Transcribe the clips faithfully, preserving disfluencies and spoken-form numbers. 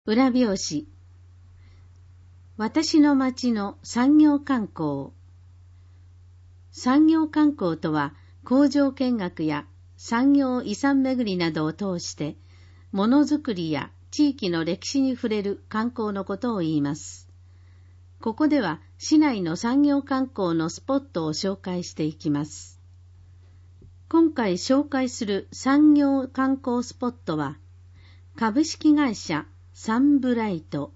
裏表紙。私の町の産業観光。産業観光とは、工場見学や産業遺産巡りなどを通して、ものづくりや地域の歴史に触れる観光のことを言います。ここでは、市内の産業観光のスポットを紹介していきます。今回紹介する産業観光スポットは、株式会社サンブライト。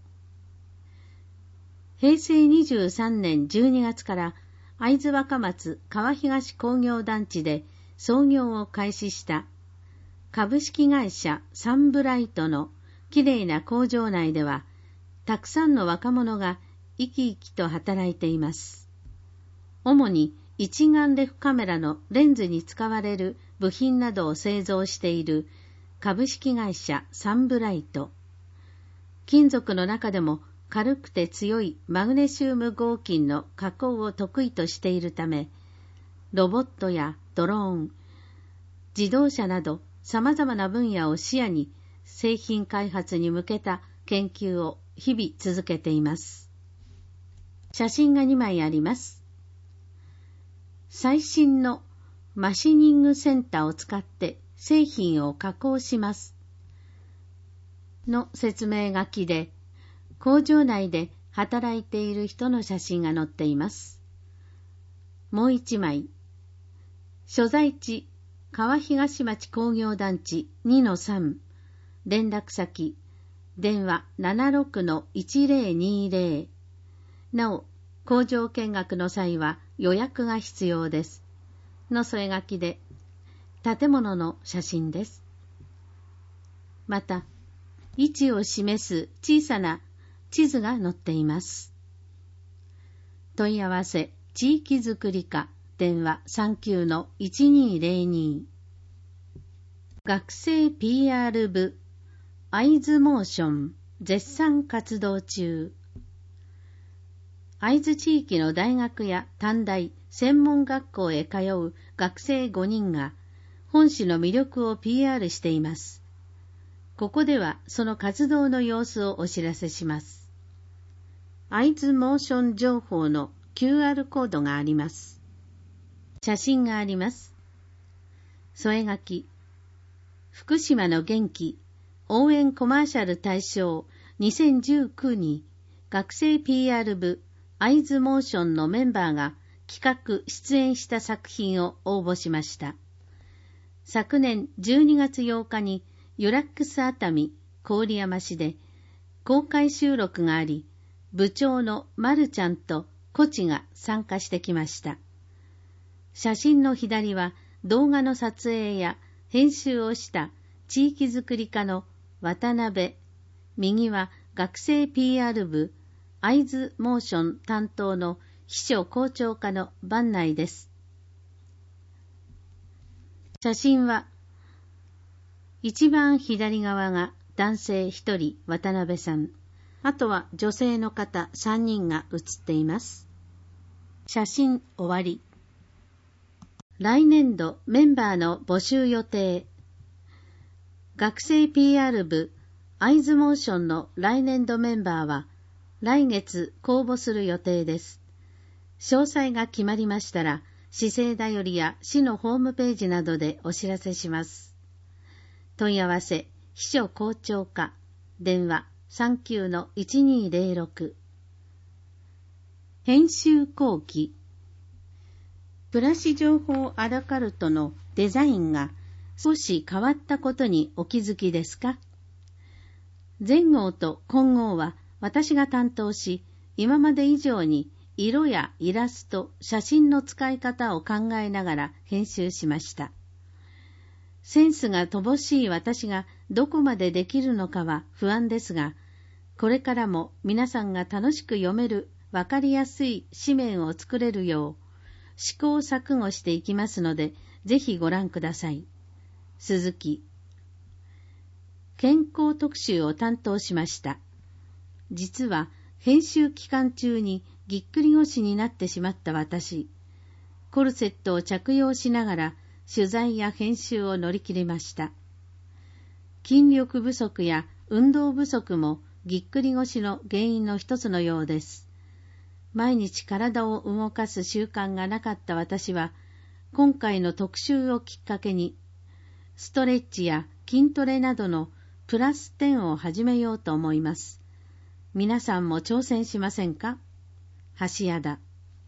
へいせいにじゅうさんねんじゅうにがつから会津若松川東工業団地で創業を開始した株式会社サンブライトのきれいな工場内では、たくさんの若者が生き生きと働いています。主に一眼レフカメラのレンズに使われる部品などを製造している株式会社サンブライト。金属の中でも軽くて強いマグネシウム合金の加工を得意としているため、ロボットやドローン、自動車など様々な分野を視野に製品開発に向けた研究を日々続けています。写真がにまいあります。最新のマシニングセンターを使って製品を加工しますの説明書きで、工場内で働いている人の写真が載っています。もう一枚。所在地、川東町工業団地 にのさん。連絡先、電話 ななろくのいちぜろにぜろ。なお、工場見学の際は予約が必要です。の添え書きで、建物の写真です。また、位置を示す小さな地図が載っています。問い合わせ、地域づくり課、電話 さんきゅうのいちにぜろに。学生 ピーアール 部、会津モーション、絶賛活動中。会津地域の大学や短大、専門学校へ通う学生ごにんが、本市の魅力を ピーアール しています。ここではその活動の様子をお知らせします。会津モーション情報の キューアール コードがあります。写真があります。添え書き。福島の元気応援コマーシャル大賞にせんじゅうきゅうに学生 ピーアール 部会津モーションのメンバーが企画出演した作品を応募しました。昨年じゅうにがつようかにユラックス熱海郡山市で公開収録があり、部長のまるちゃんとコチが参加してきました。写真の左は動画の撮影や編集をした地域づくり課の渡辺、右は学生 ピーアール 部会津モーション担当の秘書校長課の番内です。写真は一番左側が男性ひとり渡辺さん、あとは女性の方さんにんが写っています。写真終わり。来年度メンバーの募集予定。学生 ピーアール 部会津モーションの来年度メンバーは来月公募する予定です。詳細が決まりましたら、市政だよりや市のホームページなどでお知らせします。問い合わせ、秘書校長課、電話 さんきゅうのいちにぜろろく。編集後期。暮らし情報アラカルトのデザインが少し変わったことにお気づきですか？前号と今号は私が担当し、今まで以上に色やイラスト、写真の使い方を考えながら編集しました。センスが乏しい私がどこまでできるのかは不安ですが、これからも皆さんが楽しく読める、わかりやすい紙面を作れるよう試行錯誤していきますので、ぜひご覧ください。鈴木。健康特集を担当しました。実は編集期間中にぎっくり腰になってしまった私、コルセットを着用しながら取材や編集を乗り切りました。筋力不足や運動不足もぎっくり腰の原因の一つのようです。毎日体を動かす習慣がなかった私は、今回の特集をきっかけに、ストレッチや筋トレなどのプラス点を始めようと思います。皆さんも挑戦しませんか？橋谷。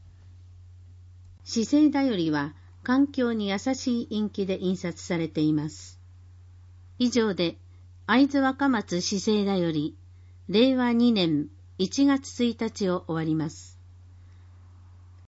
姿勢だよりは環境に優しい印記で印刷されています。以上で、会津若松姿勢だより、れいわにねんいちがつついたちを終わります。